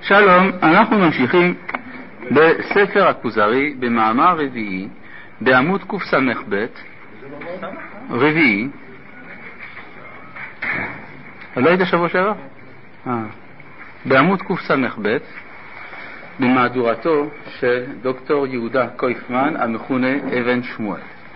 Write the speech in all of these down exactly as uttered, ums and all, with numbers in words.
שלום, אנחנו ממשיכים בספר הכוזרי במאמר רביעי בעמוד קס"ב רביעי. לא היית שבוע שעבר? אה. בעמוד קס"ב במהדורתו של דוקטור יהודה קויפמן המכונה אבן שמואל.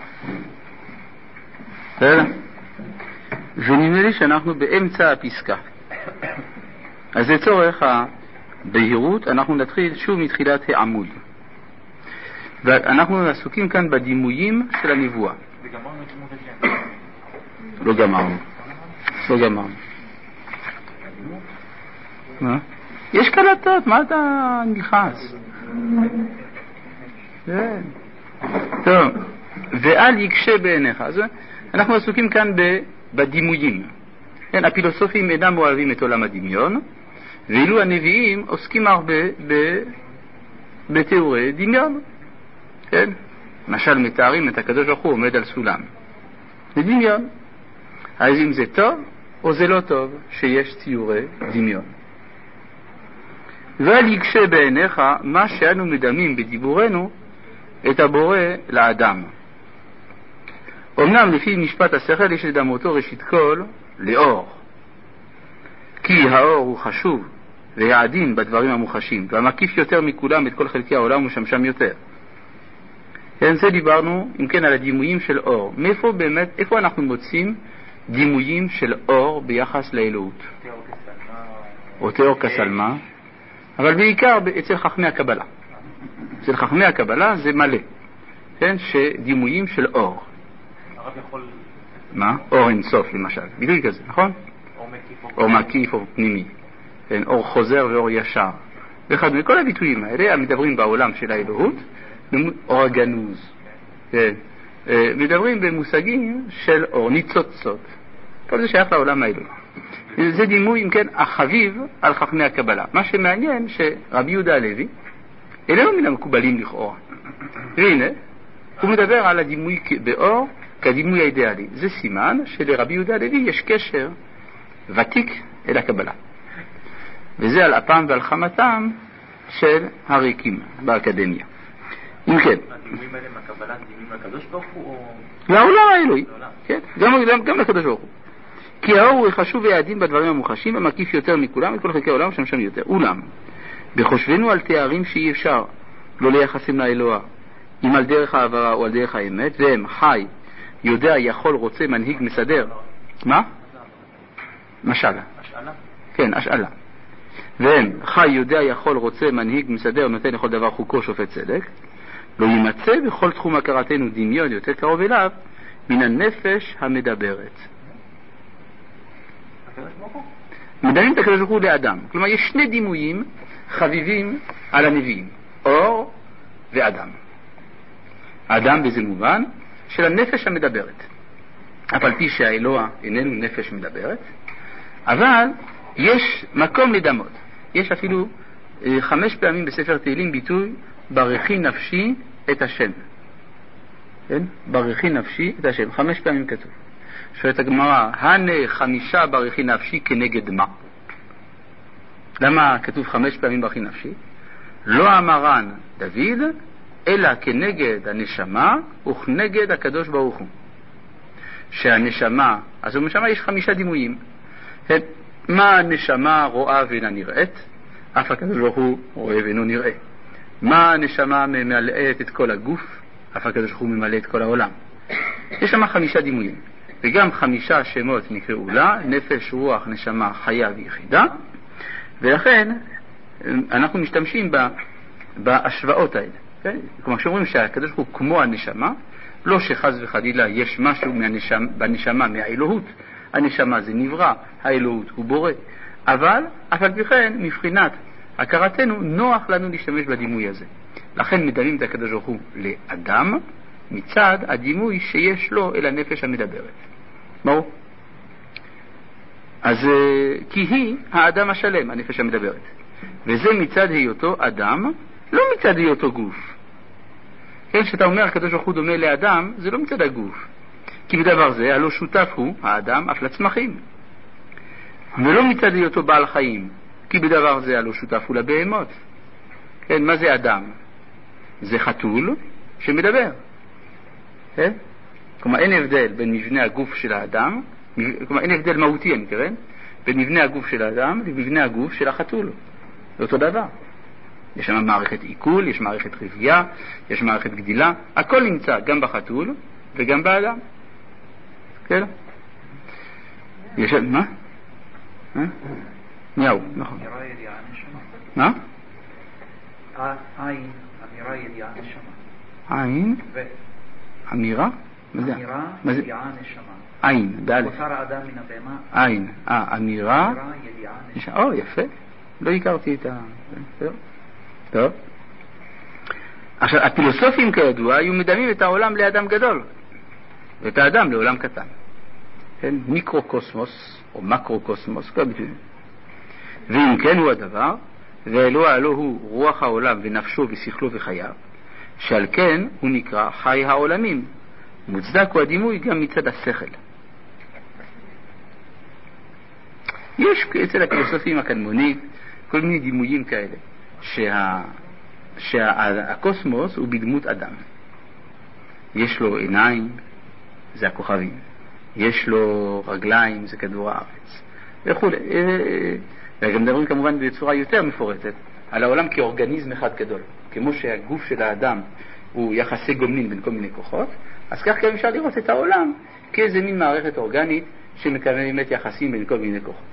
בסדר? ונדמה לי שאנחנו באמצע הפסקה. אז לצורך הבהירות אנחנו נתחיל שוב מתחילת העמוד. ואנחנו עסוקים כאן בדימויים של הנבואה. וגמרנו את שמות השם. לא גמרנו. לא גמרנו. מה? יש קלטות, מה אתה נלחץ? כן. טוב, ואל יקשה בעיניך. אז אנחנו עסוקים כאן בדימויים. כן, הפילוסופים אינם אוהבים את עולם הדמיון, ואילו הנביאים עוסקים הרבה בתיאורי דמיון. כן? למשל מתארים את הקדוש ברוך הוא עומד על סולם. זה דמיון. אז אם זה טוב או זה לא טוב שיש ציורי דמיון. ואל יקשה בעיניך מה שאנו מדמים בדיבורנו את הבורא לאדם. אמנם לפי משפט השכל יש לדמותו ראשית כל לאור, כי האור הוא חשוב ויעדין בדברים המוחשים, והמקיף יותר מכולם את כל חלקי העולם ומשמשם יותר. כן, זה דיברנו אם כן על הדימויים של אור. מאיפה באמת, איפה אנחנו מוצאים דימויים של אור ביחס לאלוהות? או תיאור כסלמה, אבל בעיקר אצל חכמי הקבלה. אצל חכמי הקבלה זה מלא, כן, שדימויים של אור. הרב יכול... מה? אור אינסוף למשל, ביטוי כזה, נכון? אור מקיף או פנימי, כן, אור חוזר ואור ישר. ואחד מכל הביטויים האלה המדברים בעולם של האלוהות, אור הגנוז, כן, מדברים במושגים של אור ניצוצות. כל זה שייך לעולם האלוהי. זה דימוי, אם כן, החביב על חכמי הקבלה. מה שמעניין שרבי יהודה הלוי איננו מן המקובלים לכאורה. והנה, הוא מדבר על הדימוי באור כדימוי האידיאלי. זה סימן שלרבי יהודה הלוי יש קשר ותיק אל הקבלה. וזה על אפם ועל חמתם של הריקים באקדמיה. אם כן. הדימויים האלה מהקבלה דימויים לקדוש ברוך הוא או... לעולם האלוהי. כן, גם, גם לקדוש ברוך הוא. כי האור הוא חשוב ויעדין בדברים המוחשים ומקיף יותר מכולם את כל חלקי העולם שמשם יותר. אולם, בחושבנו על תארים שאי אפשר לא לייחסים לאלוה, אם על דרך העברה או על דרך האמת, והם חי, יודע, יכול, רוצה, מנהיג, מסדר. מה? משאלה. השאלה? כן, השאלה. והם חי, יודע, יכול, רוצה, מנהיג, מסדר, נותן לכל דבר חוקו, שופט צדק. לא יימצא בכל תחום הכרתנו דמיון יותר קרוב אליו מן הנפש המדברת. מדמים את הקדוש ברוך הוא לאדם. כלומר, יש שני דימויים חביבים על הנביאים, אור ואדם. האדם בזה מובן של הנפש המדברת. אף על פי שהאלוה איננו נפש מדברת, אבל יש מקום לדמות. יש אפילו אה, חמש פעמים בספר תהילים ביטוי ברכי נפשי את השם. כן? ברכי נפשי את השם. חמש פעמים כתוב. שואלת הגמרא, הנה חמישה ברכי נפשי כנגד מה? למה כתוב חמש פעמים ברכי נפשי? לא אמרן דוד, אלא כנגד הנשמה וכנגד הקדוש ברוך הוא. שהנשמה, אז בנשמה יש חמישה דימויים. מה הנשמה רואה ואינה נראית? אף הקדוש ברוך הוא רואה ואינו נראה. מה הנשמה ממלאת את כל הגוף? אף הקדוש ברוך הוא ממלא את כל העולם. יש שם חמישה דימויים. וגם חמישה שמות נקראו לה, נפש, רוח, נשמה, חיה ויחידה, ולכן אנחנו משתמשים בהשוואות האלה. כן? כלומר, שאומרים שהקדוש ברוך הוא כמו הנשמה, לא שחז וחלילה יש משהו מהנשמה, בנשמה מהאלוהות, הנשמה זה נברא, האלוהות הוא בורא, אבל אף על פי כן, מבחינת הכרתנו, נוח לנו להשתמש בדימוי הזה. לכן מדמים את הקדוש ברוך הוא לאדם, מצד הדימוי שיש לו אל הנפש המדברת. ברור? אז כי היא האדם השלם, הנפש המדברת. וזה מצד היותו אדם, לא מצד היותו גוף. כן, שאתה אומר הקדוש ברוך הוא דומה לאדם, זה לא מצד הגוף. כי בדבר זה, הלא שותף הוא, האדם, אף לצמחים. ולא מצד היותו בעל חיים, כי בדבר זה הלא שותף הוא לבהמות. כן, מה זה אדם? זה חתול שמדבר. כן? כלומר, אין הבדל בין מבנה הגוף של האדם, כלומר, אין הבדל מהותי, אני מתכוון, בין מבנה הגוף של האדם למבנה הגוף של החתול. זה אותו דבר. יש שם מערכת עיכול, יש מערכת רבייה, יש מערכת גדילה, הכל נמצא גם בחתול וגם באדם. כן? יש... מה? מיהו, נכון. מה? עין, אמירה ידיעה נשמה. עין? אמירה? אמירה ידיעה נשמה. עין, באלף. מותר האדם מן הבהמה. עין, אה, אמירה. אמירה ידיעה נשמה. או, יפה. לא הכרתי את ה... טוב. טוב. עכשיו, הפילוסופים כידוע היו מדמים את העולם לאדם גדול, ואת האדם לעולם קטן. כן? מיקרוקוסמוס, או מקרוקוסמוס, כל ביטוי. ואם כן הוא הדבר, ואלוה הלא הוא רוח העולם ונפשו ושכלו וחייו, שעל כן הוא נקרא חי העולמים. מוצדק הוא הדימוי גם מצד השכל. יש אצל הפילוסופים הקדמונים כל מיני דימויים כאלה, שה... שהקוסמוס הוא בדמות אדם. יש לו עיניים, זה הכוכבים. יש לו רגליים, זה כדור הארץ. וכו'. וגם מדברים כמובן בצורה יותר מפורטת על העולם כאורגניזם אחד גדול. כמו שהגוף של האדם הוא יחסי גומלין בין כל מיני כוחות, אז כך גם אפשר לראות את העולם כאיזה מין מערכת אורגנית שמקיימת יחסים בין כל מיני כוחות.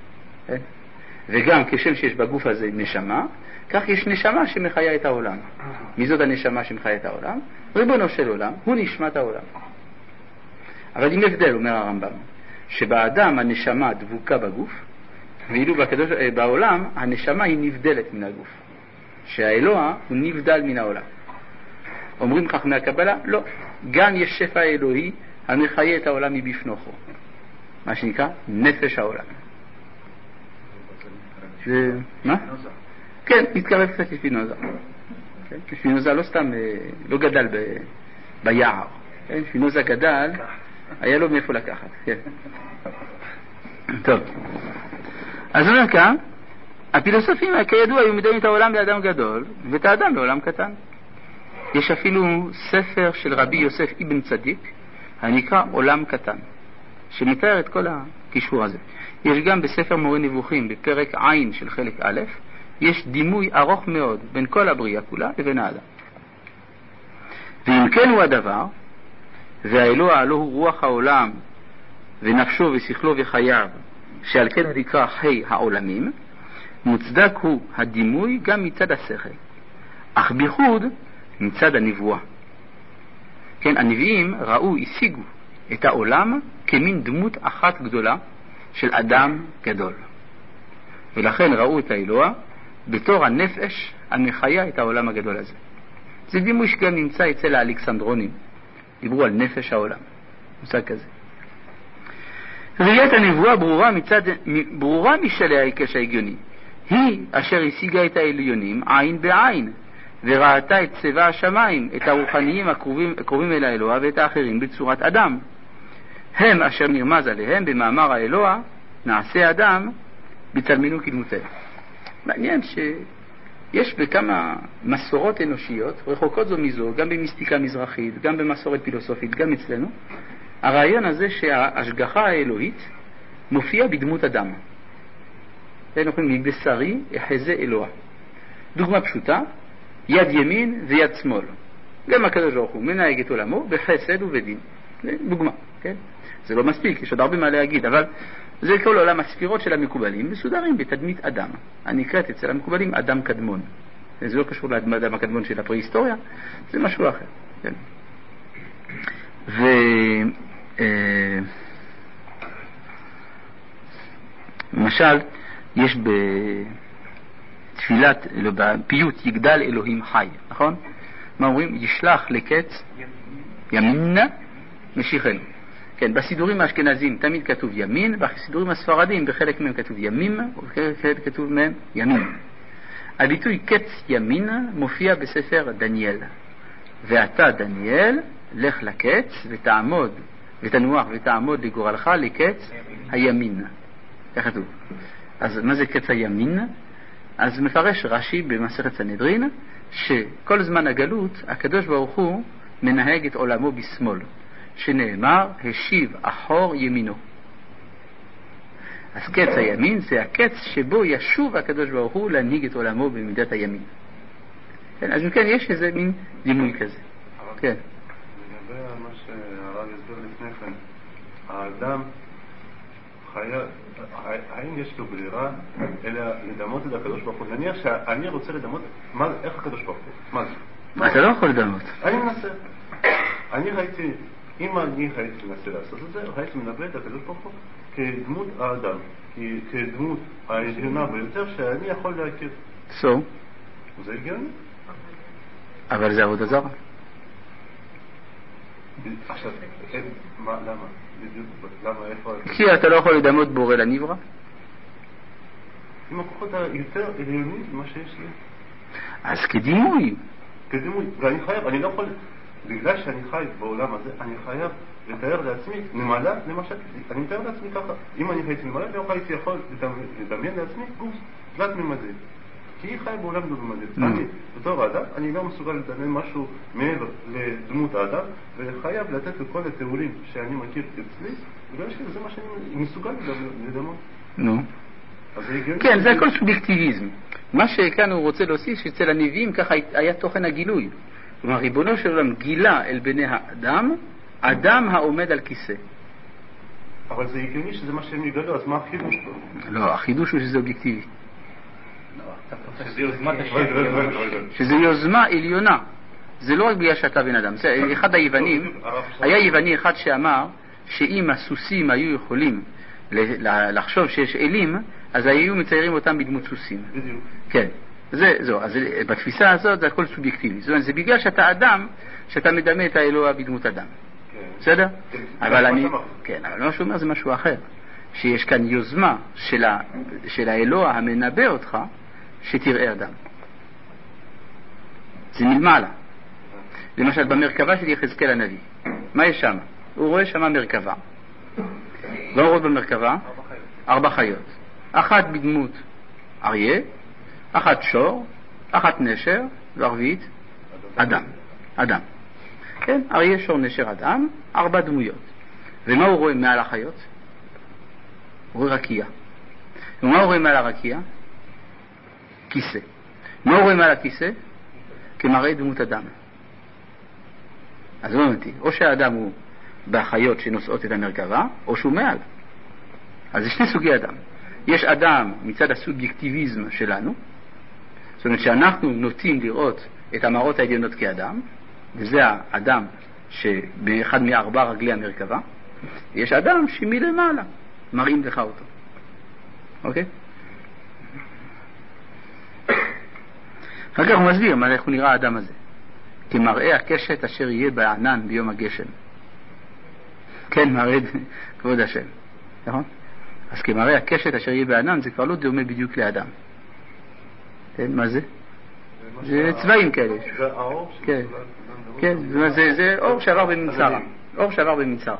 וגם כשם שיש בגוף הזה נשמה, כך יש נשמה שמחיה את העולם. מי זאת הנשמה שמחיה את העולם? ריבונו של עולם, הוא נשמת העולם. אבל עם הבדל, אומר הרמב"ם, שבאדם הנשמה דבוקה בגוף, ואילו בקדוש, בעולם הנשמה היא נבדלת מן הגוף. שהאלוה הוא נבדל מן העולם. אומרים כך מהקבלה? לא. גם יש שפע אלוהי המחיה את העולם מבפנוכו. מה שנקרא נפש העולם. זה... מה? כן, מתקרב קצת לשפינוזה. שפינוזה לא סתם, לא גדל ב... ביער. שפינוזה גדל, היה לו מאיפה לקחת. כן. טוב. אז אומר כאן, הפילוסופים כידוע היו מדעים את העולם לאדם גדול, ואת האדם לעולם קטן. יש אפילו ספר של רבי יוסף אבן צדיק, הנקרא עולם קטן, שמתאר את כל הקישור הזה. יש גם בספר מורה נבוכים, בפרק עין של חלק א', יש דימוי ארוך מאוד בין כל הבריאה כולה לבין האדם. ואם כן הוא הדבר, והאלוה הלא הוא רוח העולם, ונפשו ושכלו וחייו, שעל כן נקרא חי העולמים, מוצדק הוא הדימוי גם מצד השכל, אך בייחוד מצד הנבואה. כן, הנביאים ראו, השיגו את העולם כמין דמות אחת גדולה של אדם גדול. ולכן ראו את האלוה בתור הנפש המחיה את העולם הגדול הזה. זה דימוי שגם נמצא אצל האלכסנדרונים. דיברו על נפש העולם. מושג כזה. ראיית הנבואה ברורה מצד, ברורה משלי ההיקש ההגיוני. היא אשר השיגה את העליונים עין בעין, וראתה את צבע השמיים, את הרוחניים הקרובים, הקרובים אל האלוה ואת האחרים בצורת אדם. הם אשר נרמז עליהם במאמר האלוה, נעשה אדם בצלמנו כדמותנו. מעניין שיש בכמה מסורות אנושיות, רחוקות זו מזו, גם במיסטיקה מזרחית, גם במסורת פילוסופית, גם אצלנו, הרעיון הזה שההשגחה האלוהית מופיע בדמות אדם. זה נכון, מבשרי אחזה אלוה. דוגמה פשוטה, יד ימין ויד שמאל. גם הקדוש ברוך הוא מנהג את עולמו בחסד ובדין. דוגמה, כן? זה לא מספיק, יש עוד הרבה מה להגיד, אבל זה כל עולם הספירות של המקובלים מסודרים בתדמית אדם. הנקראת אצל המקובלים אדם קדמון. זה לא קשור לאדם הקדמון של הפרה-היסטוריה, זה משהו אחר. כן? ו... למשל, יש בתפילת, בפיוט יגדל אלוהים חי, נכון? מה אומרים? ישלח לקץ ימינה משיחנו. כן, בסידורים האשכנזים תמיד כתוב ימין, בסידורים הספרדים בחלק מהם כתוב ימים, ובחלק כתוב מהם ימים. הביטוי קץ ימין מופיע בספר דניאל. ואתה דניאל, לך לקץ ותעמוד, ותנוח ותעמוד לגורלך לקץ הימין. כך כתוב. אז מה זה קץ הימין? אז מפרש רש"י במסכת סנהדרין, שכל זמן הגלות, הקדוש ברוך הוא מנהג את עולמו בשמאל, שנאמר, השיב אחור ימינו. אז קץ הימין זה הקץ שבו ישוב הקדוש ברוך הוא להנהיג את עולמו במידת הימין. כן, אז מכאן יש איזה מין דימוי כזה. כן. לגבי מה שהרב הסביר לפני כן, האדם חייב, האם יש לו ברירה אלא לדמות את הקדוש ברוך הוא? נניח שאני רוצה לדמות, איך הקדוש ברוך הוא? מה זה? אתה לא יכול לדמות. אני מנסה. אני הייתי, אם אני הייתי מנסה לעשות את זה, הייתי מנבא את הקדוש ברוך הוא כדמות האדם, כדמות העליונה ביותר שאני יכול להכיר. So? זה הגיוני? אבל זה עבודה זרה. עכשיו, למה? למה? איפה? כי אתה לא יכול לדמות בורא לנברא. עם הכוחות היותר עליונים ממה שיש לי. אז כדימוי. כדימוי, ואני חייב, אני לא יכול, בגלל שאני חי בעולם הזה, אני חייב לתאר לעצמי נמלה, למשל, אני מתאר לעצמי ככה, אם אני הייתי נמלה, לא הייתי יכול לדמיין לעצמי גוף תלת ממדי. כי היא חיה בעולם דו-ממדי. אני, בתור האדם, אני לא מסוגל לדמיין משהו מעבר לדמות האדם, וחייב לתת לכל התיאורים שאני מכיר אצלי, בגלל שזה מה שאני מסוגל לדמות. נו. כן, זה הכל סובייקטיביזם. מה שכאן הוא רוצה להוסיף, שאצל הנביאים ככה היה תוכן הגילוי. כלומר, ריבונו של עולם גילה אל בני האדם, אדם העומד על כיסא. אבל זה הגיוני שזה מה שהם יגלו, אז מה החידוש פה? לא, החידוש הוא שזה אובייקטיבי. שזה יוזמת השם. שזה יוזמה עליונה. זה לא רק בגלל שאתה בן אדם. אחד היוונים, היה יווני אחד שאמר שאם הסוסים היו יכולים לחשוב שיש אלים, אז היו מציירים אותם בדמות סוסים. בדיוק. כן. זה, זו. אז בתפיסה הזאת זה הכל סובייקטיבי. זאת אומרת, זה בגלל שאתה אדם, שאתה מדמה את האלוה בדמות אדם. בסדר? אבל אני, כן, אבל מה שהוא אומר זה משהו אחר. שיש כאן יוזמה של, ה, של האלוה המנבא אותך, שתראה אדם. זה מלמעלה. למשל, במרכבה של יחזקאל הנביא. מה יש שם? הוא רואה שם מרכבה. לא רואה במרכבה? ארבע חיות. אחת בדמות אריה, אחת שור, אחת נשר, וערבית אדם. אדם. כן, אריה, שור, נשר, אדם, ארבע דמויות. ומה הוא רואה מעל החיות? הוא רואה רקיע. ומה הוא רואה מעל הרקיע? כיסא. מה הוא רואה מעל הכיסא? כמראה דמות אדם. אז לא הבנתי, או שהאדם הוא בחיות שנושאות את המרכבה, או שהוא מעל. אז יש שני סוגי אדם. יש אדם מצד הסובייקטיביזם שלנו, זאת אומרת שאנחנו נוטים לראות את המראות העליונות כאדם, וזה האדם שבאחד מארבע רגלי המרכבה. יש אדם שמלמעלה מראים לך אותו. אוקיי? אחר כך הוא מסביר מה איך הוא נראה האדם הזה. כמראה הקשת אשר יהיה בענן ביום הגשם. כן, מראה כבוד השם. נכון? אז כמראה הקשת אשר יהיה בענן זה כבר לא דומה בדיוק לאדם. כן, מה זה? זה צבעים כאלה. זה האור? כן. כן, זה אור שעבר במנצר. אור שעבר במנצר.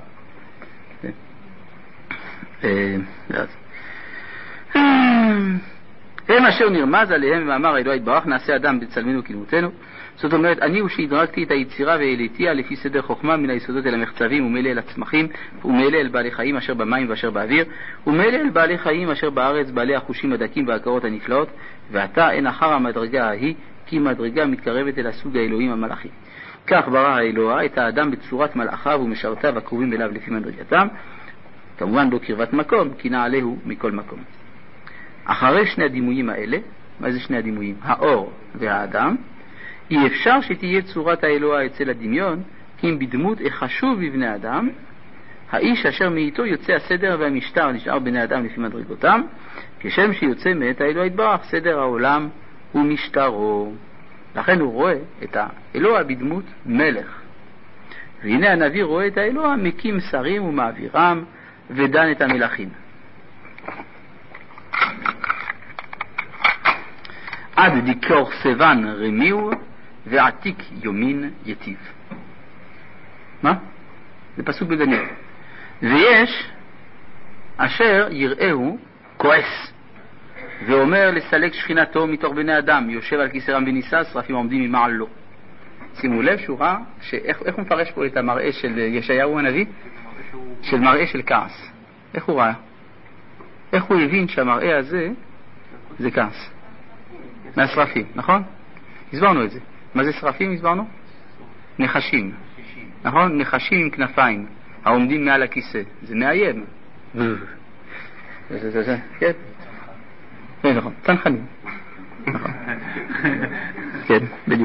הם אשר נרמז עליהם ואמר אלוהי יתברך נעשה אדם בצלמנו כדמותנו. זאת אומרת, אני הוא שהדרגתי את היצירה והעליתיה לפי סדר חוכמה מן היסודות אל המחצבים ומאלה אל הצמחים ומאלה אל בעלי חיים אשר במים ואשר באוויר ומאלה אל בעלי חיים אשר בארץ בעלי החושים הדקים והעקרות הנפלאות, ואתה אין אחר המדרגה ההיא כי מדרגה מתקרבת אל הסוג האלוהים המלאכי. כך ברא האלוה את האדם בצורת מלאכיו ומשרתיו הקרובים אליו לפי מדרגתם, כמובן לא קרבת מקום כי נעלהו מכל מקום. אחרי שני הדימויים האלה, מה זה שני הדימויים? האור והאדם, אי אפשר שתהיה צורת האלוה אצל הדמיון, כי אם בדמות החשוב בבני אדם, האיש אשר מאיתו יוצא הסדר והמשטר נשאר בני אדם לפי מדרגותם, כשם שיוצא מאת האלוה יתברך סדר העולם ומשטרו. לכן הוא רואה את האלוה בדמות מלך. והנה הנביא רואה את האלוה מקים שרים ומעבירם ודן את המלכים. עד דיקור סבן רמיו ועתיק יומין יטיב. מה? זה פסוק בדניאל. ויש אשר יראהו כועס. ואומר לסלק שכינתו מתוך בני אדם, יושב על כיסא רם ונישא, שרפים עומדים ממעל לו. שימו לב שהוא ראה, שאיך, איך הוא מפרש פה את המראה של ישעיהו הנביא? של מראה של כעס. איך הוא ראה? איך הוא הבין שהמראה הזה זה כעס? מהשרפים, נכון? הסברנו את זה. מה זה שרפים הסברנו? נחשים. נכון? נחשים עם כנפיים העומדים מעל הכיסא. זה מאיים. זה זה זה, כן? כן, נכון. צנחנים. נכון. כן, בדיוק.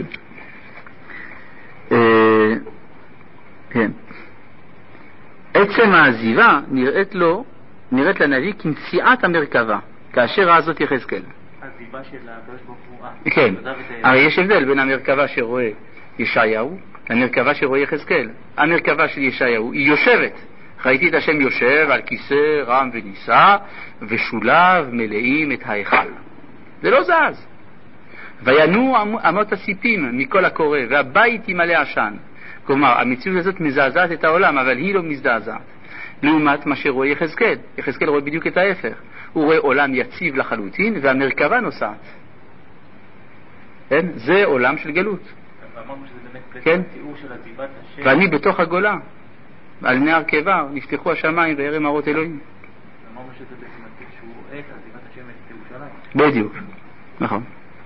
כן. עצם העזיבה נראית לו, נראית לנביא כמציאת המרכבה, כאשר ראה זאת יחזקאל. העזיבה של הקדוש ברוך הוא. כן. הרי יש הבדל בין המרכבה שרואה ישעיהו למרכבה שרואה יחזקאל. המרכבה של ישעיהו היא יושבת. ראיתי את השם יושב על כיסא רם ונישא, ושוליו מלאים את ההיכל. זה לא זז. וינועו אמות הסיפים מכל הקורא, והבית ימלא עשן. כלומר, המציאות הזאת מזעזעת את העולם, אבל היא לא מזדעזעת. לעומת מה שרואה יחזקאל. יחזקאל רואה בדיוק את ההפך. הוא רואה עולם יציב לחלוטין, והמרכבה נוסעת. כן? זה עולם של גלות. אמרנו שזה באמת כן? תיאור של עזיבת השם. ואני בתוך הגולה. על נהר קיבר נפתחו השמיים וירא מראות אלוהים. אמרנו שזה בעצם שהוא רואה את עזיבת השם את ירושלים. בדיוק. נכון.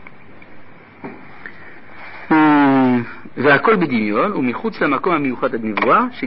והכל בדמיון ומחוץ למקום המיוחד הנבואה ש...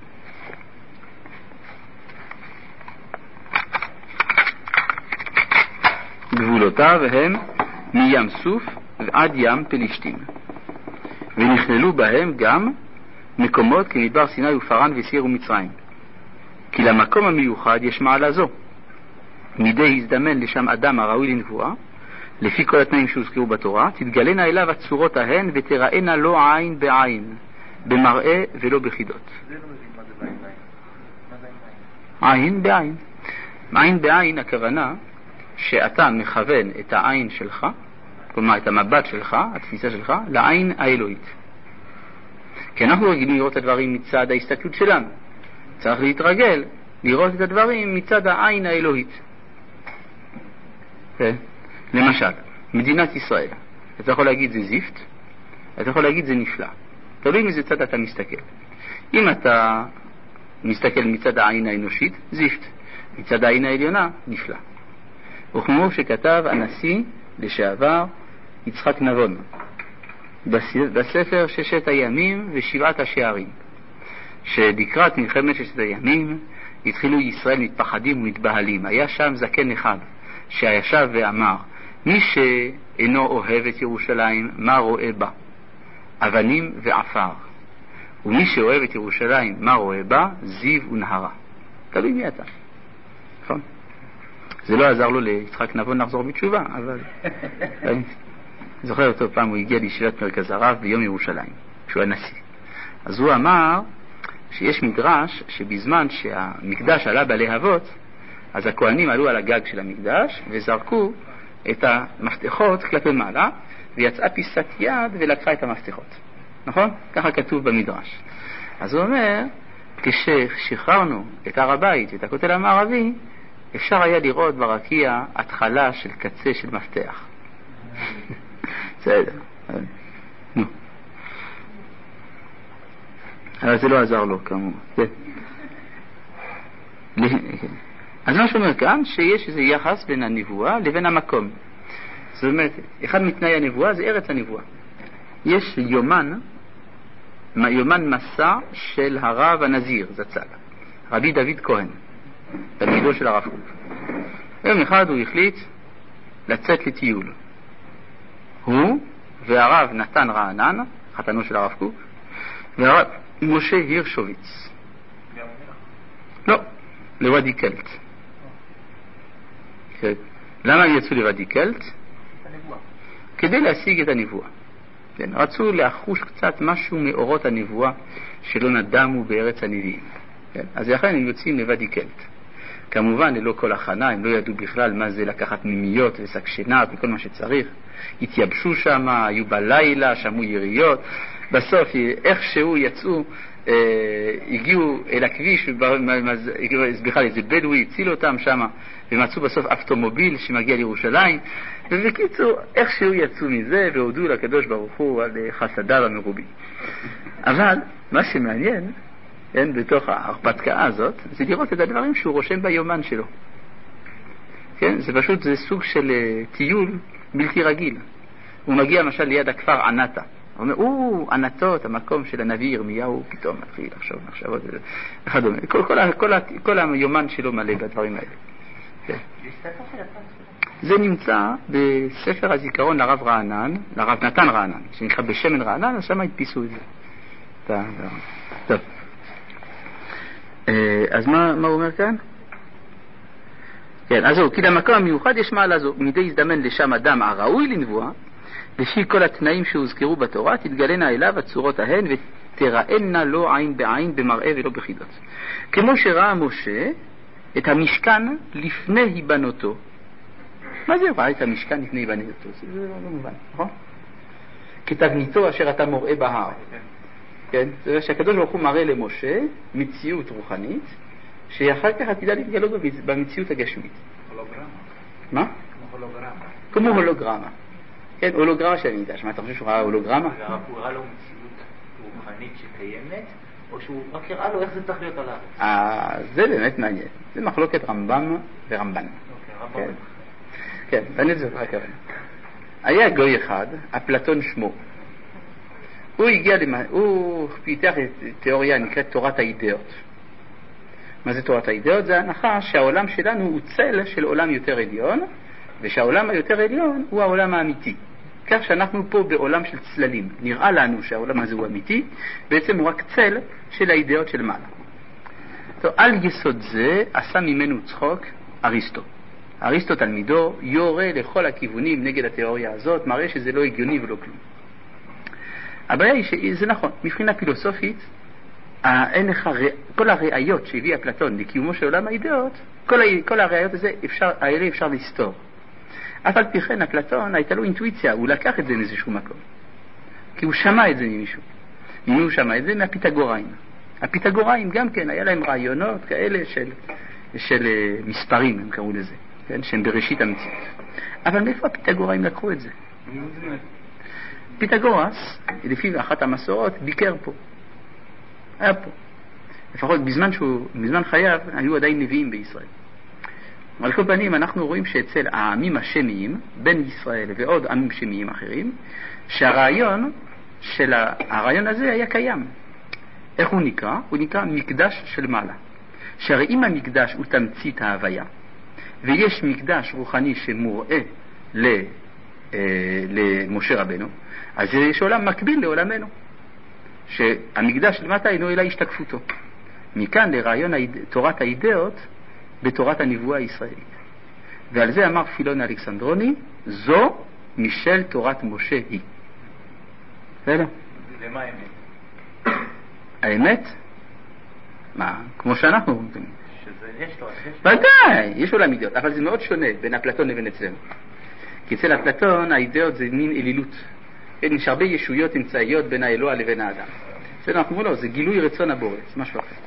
גבולותיו הם מים סוף ועד ים פלישתים, ונכללו בהם גם מקומות כמדבר סיני ופרן וסיר ומצרים, כי למקום המיוחד יש מעלה זו. מדי הזדמן לשם אדם הראוי לנבואה לפי כל התנאים שהוזכרו בתורה, תתגלנה אליו הצורות ההן ותראינה לו עין בעין, במראה ולא בחידות. זה לא מבין מה זה בעין בעין. מה זה עין עין בעין? עין בעין הכוונה שאתה מכוון את העין שלך, כלומר את המבט שלך, התפיסה שלך, לעין האלוהית. כי אנחנו רגילים לראות את הדברים מצד ההסתכלות שלנו. צריך להתרגל לראות את הדברים מצד העין האלוהית. כן? למשל, מדינת ישראל, אתה יכול להגיד זה זיפט, אתה יכול להגיד זה נפלא. תלוי מאיזה צד אתה מסתכל. אם אתה מסתכל מצד העין האנושית, זיפט. מצד העין העליונה, נפלא. וכמו שכתב הנשיא לשעבר יצחק נבון בספר ששת הימים ושבעת השערים, שלקראת מלחמת ששת הימים התחילו ישראל מתפחדים ומתבהלים. היה שם זקן אחד שישב ואמר, מי שאינו אוהב את ירושלים, מה רואה בה? אבנים ועפר. ומי שאוהב את ירושלים, מה רואה בה? זיו ונהרה. תלוי מי אתה. נכון? זה לא עזר לו ליצחק נבון לחזור בתשובה, אבל זוכר אותו פעם, הוא הגיע לישיבת מרכז הרב ביום ירושלים, כשהוא הנשיא. אז הוא אמר שיש מדרש שבזמן שהמקדש עלה בלהבות, אז הכהנים עלו על הגג של המקדש וזרקו את המפתחות כלפי מעלה, ויצאה פיסת יד ולקחה את המפתחות. נכון? ככה כתוב במדרש. אז הוא אומר, כששחררנו את הר הבית ואת הכותל המערבי, אפשר היה לראות ברקיע התחלה של קצה של מפתח. בסדר. נו. אבל זה לא עזר לו, כאמור. אז מה שאומר כאן, שיש איזה יחס בין הנבואה לבין המקום. זאת אומרת, אחד מתנאי הנבואה זה ארץ הנבואה. יש יומן, יומן מסע של הרב הנזיר, זצ"ל, רבי דוד כהן, תלמידו של הרב קוק. יום אחד הוא החליט לצאת לטיול. הוא והרב נתן רענן, חתנו של הרב קוק, והרב משה הירשוביץ. לא, לוואדי קלט. למה הם יצאו לוואדי קלט? כדי להשיג את הנבואה. רצו לחוש קצת משהו מאורות הנבואה שלא נדמו בארץ הנביאים. אז לכן הם יוצאים לוואדי קלט. כמובן ללא כל הכנה, הם לא ידעו בכלל מה זה לקחת מימיות וסקשנת וכל מה שצריך. התייבשו שם, היו בלילה, שמעו יריות. בסוף איכשהו יצאו, אה, הגיעו אל הכביש, בכלל איזה בדואי הציל אותם שם, ומצאו בסוף אוטומוביל שמגיע לירושלים, ובקיצור, איכשהו יצאו מזה והודו לקדוש ברוך הוא על חסדיו המרובים. אבל מה שמעניין, כן, בתוך ההרפתקה הזאת, זה לראות את הדברים שהוא רושם ביומן שלו. כן, זה פשוט, זה סוג של טיול בלתי רגיל. הוא מגיע למשל ליד הכפר ענתה. הוא אומר, או, ענתות, המקום של הנביא ירמיהו, פתאום מתחיל לחשוב מחשבות וכדומה. כל, כל, כל, כל היומן שלו מלא בדברים האלה. כן. זה נמצא בספר הזיכרון לרב רענן, לרב נתן רענן, שנקרא בשמן רענן, אז שם הדפיסו את זה. טוב. אז מה, מה הוא אומר כאן? כן, אז זהו, כי למקום המיוחד יש מעלה זו, מדי יזדמן לשם אדם הראוי לנבואה, לפי כל התנאים שהוזכרו בתורה, תתגלנה אליו הצורות ההן ותראינה לו עין בעין במראה ולא בחידות. כמו שראה משה את המשכן לפני היבנותו. מה זה ראה את המשכן לפני היבנותו? זה לא מובן, נכון? כתבניתו אשר אתה מוראה בהר. כן? זה אומר שהקדוש ברוך הוא מראה למשה מציאות רוחנית, שאחר כך עתידה להתגלות במציאות הגשמית. הולוגרמה. מה? כמו הולוגרמה. כמו הולוגרמה. כן, הולוגרמה של המקדש. מה, אתה חושב שהוא ראה הולוגרמה? הוא ראה לו מציאות רוחנית שקיימת, או שהוא רק הראה לו איך זה צריך להיות על הארץ? אה, זה באמת מעניין. זה מחלוקת רמב"ם ורמב"ן. אוקיי, רמב"ם. כן, ואני את זה רק הכוונה. היה גוי אחד, אפלטון שמו. הוא הגיע, למ... הוא פיתח תיאוריה נקראת תורת האידאות. מה זה תורת האידאות? זה ההנחה שהעולם שלנו הוא צל של עולם יותר עליון, ושהעולם היותר עליון הוא העולם האמיתי. כך שאנחנו פה בעולם של צללים. נראה לנו שהעולם הזה הוא אמיתי, בעצם הוא רק צל של האידאות של מעלה. טוב, על יסוד זה עשה ממנו צחוק אריסטו. אריסטו תלמידו יורה לכל הכיוונים נגד התיאוריה הזאת, מראה שזה לא הגיוני ולא כלום. הבעיה היא שזה נכון, מבחינה פילוסופית, אין לך, כל הראיות שהביא אפלטון לקיומו של עולם האידאות, כל, כל הראיות הזה אפשר, האלה אפשר לסתור. אף על פי כן אפלטון הייתה לו אינטואיציה, הוא לקח את זה מאיזשהו מקום. כי הוא שמע את זה ממישהו. ממי הוא שמע את זה? מהפיתגוראים. הפיתגוראים גם כן, היה להם רעיונות כאלה של, של מספרים, הם קראו לזה, כן? שהם בראשית המציאות. אבל מאיפה הפיתגוראים לקחו את זה? פיתגורס, לפי אחת המסורות, ביקר פה. היה פה. לפחות בזמן, שהוא, בזמן חייו היו עדיין נביאים בישראל. על כל פנים אנחנו רואים שאצל העמים השמיים, בין ישראל ועוד עמים שמיים אחרים, שהרעיון של הרעיון הזה היה קיים. איך הוא נקרא? הוא נקרא מקדש של מעלה. שהרי אם המקדש הוא תמצית ההוויה, ויש מקדש רוחני שמוראה ל, אה, למשה רבנו, אז יש עולם מקביל לעולמנו. שהמקדש למטה אינו אלא השתקפותו. מכאן לרעיון תורת האידאות בתורת הנבואה הישראלית. ועל זה אמר פילון האלכסנדרוני, זו משל תורת משה היא. בסדר? ומה האמת? האמת? מה? כמו שאנחנו אומרים. שזה יש לו, יש לו. ודאי, יש עולם אידאות, אבל זה מאוד שונה בין אפלטון לבין אצלנו. כי אצל אפלטון האידאות זה מין אלילות. יש הרבה ישויות אמצעיות בין האלוה לבין האדם. אצלנו אנחנו אומרים לו, זה גילוי רצון הבורא, זה משהו אחר.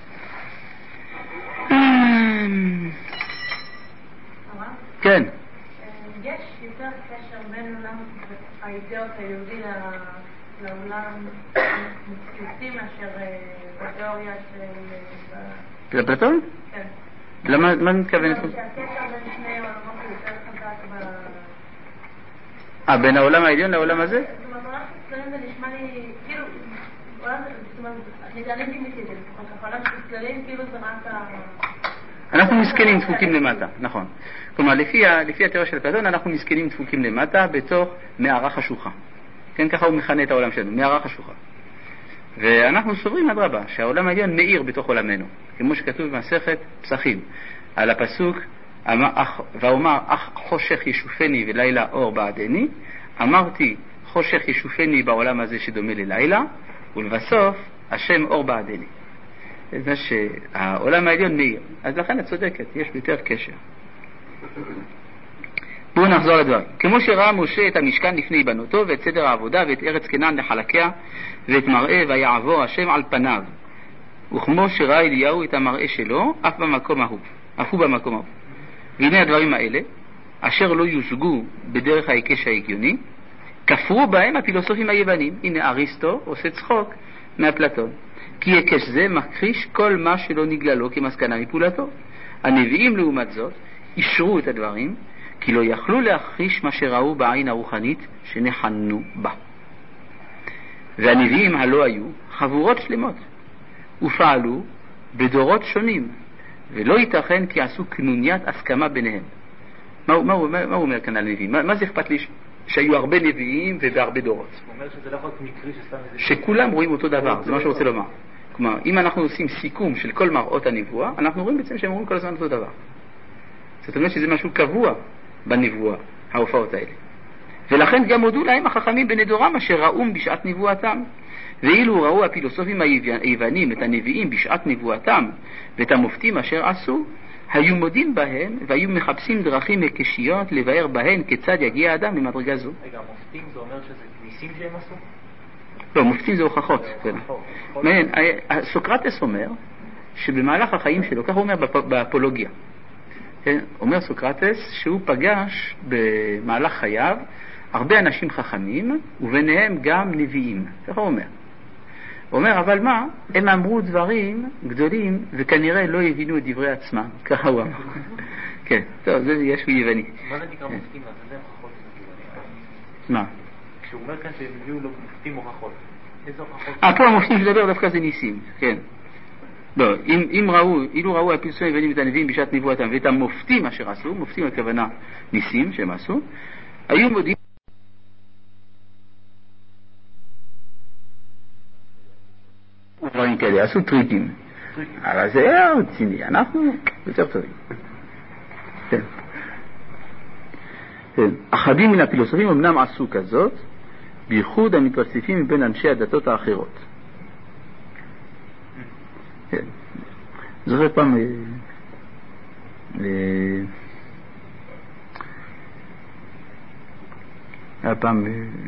כן. יש יותר קשר בין עולם האידאות היהודי לעולם המציאותי מאשר בתיאוריה של... אפלטון? כן. למה, מה מתכוונת? שהקשר בין שני עולמות הוא יותר חזק ב... אה, בין העולם העליון לעולם הזה? זאת אומרת, עולם של צללים זה נשמע לי, כאילו, עולם, זאת אומרת, אני גיליתי את זה, עולם של צללים, כאילו זה רק ה... אנחנו מסכנים דפוקים למטה, נכון. כלומר, לפי, לפי התיאוריה של אפלטון, אנחנו מסכנים דפוקים למטה בתוך מערה חשוכה. כן, ככה הוא מכנה את העולם שלנו, מערה חשוכה. ואנחנו סוברים אדרבה, שהעולם העליון מאיר בתוך עולמנו, כמו שכתוב במסכת פסחים, על הפסוק, ואומר, אך חושך ישופני ולילה אור בעדני, אמרתי, חושך ישופני בעולם הזה שדומה ללילה, ולבסוף, השם אור בעדני. זה שהעולם העליון מאיר. אז לכן את צודקת, יש יותר קשר. בואו נחזור לדבר. כמו שראה משה את המשכן לפני היבנותו, ואת סדר העבודה, ואת ארץ כנען לחלקיה, ואת מראה ויעבור השם על פניו. וכמו שראה אליהו את המראה שלו, אף במקום ההוא. אף הוא במקום ההוא. והנה הדברים האלה, אשר לא יושגו בדרך ההיקש ההגיוני, כפרו בהם הפילוסופים היוונים. הנה אריסטו עושה צחוק מאפלטון. כי היקש זה מכחיש כל מה שלא נגלה לו כמסקנה מפעולתו. הנביאים לעומת זאת אישרו את הדברים, כי לא יכלו להכחיש מה שראו בעין הרוחנית שנחנו בה. והנביאים הלא היו חבורות שלמות, ופעלו בדורות שונים, ולא ייתכן כי עשו קנוניית הסכמה ביניהם. מה, מה, מה, מה הוא אומר כאן על נביאים? מה, מה זה אכפת לי שהיו הרבה נביאים ובהרבה דורות? הוא אומר שזה לא יכול להיות מקרי שסתם איזה... שכולם רואים אותו דבר, זה מה שהוא רוצה לומר. כלומר, אם אנחנו עושים סיכום של כל מראות הנבואה, אנחנו רואים בעצם שהם רואים כל הזמן אותו דבר. זאת אומרת שזה משהו קבוע בנבואה, ההופעות האלה. ולכן גם הודו להם החכמים בני דורם אשר ראום בשעת נבואתם. ואילו ראו הפילוסופים היוונים את הנביאים בשעת נבואתם ואת המופתים אשר עשו, היו מודים בהם והיו מחפשים דרכים הקשיות לבאר בהן כיצד יגיע האדם למדרגה זו. רגע, מופתים זה אומר שזה ניסים שהם עשו? לא, מופתים זה הוכחות. מעניין, סוקרטס אומר שבמהלך החיים שלו, כך הוא אומר באפולוגיה, אומר סוקרטס שהוא פגש במהלך חייו הרבה אנשים חכמים וביניהם גם נביאים, כך הוא אומר. הוא אומר, אבל מה? הם אמרו דברים גדולים וכנראה לא הבינו את דברי עצמם, ככה הוא אמר. כן, טוב, זה יש הוא יווני. מה זה נקרא מופתים? אז זה הוכחות זה מה? כשהוא אומר כאן שהם הביאו לו מופתים הוכחות. איזה הוכחות? אה, פה המופתים שדבר דווקא זה ניסים, כן. לא, אם, אם ראו, אילו ראו הפילוסופים היוונים את הנביאים בשעת נבואתם ואת המופתים אשר עשו, מופתים הכוונה ניסים שהם עשו, היו מודים דברים כאלה, עשו טריקים. אבל זה היה רציני, אנחנו יותר טובים. כן. כן. אחדים מן הפילוסופים אמנם עשו כזאת, בייחוד המתרצפים מבין אנשי הדתות האחרות. כן. זוכר פעם היה פעם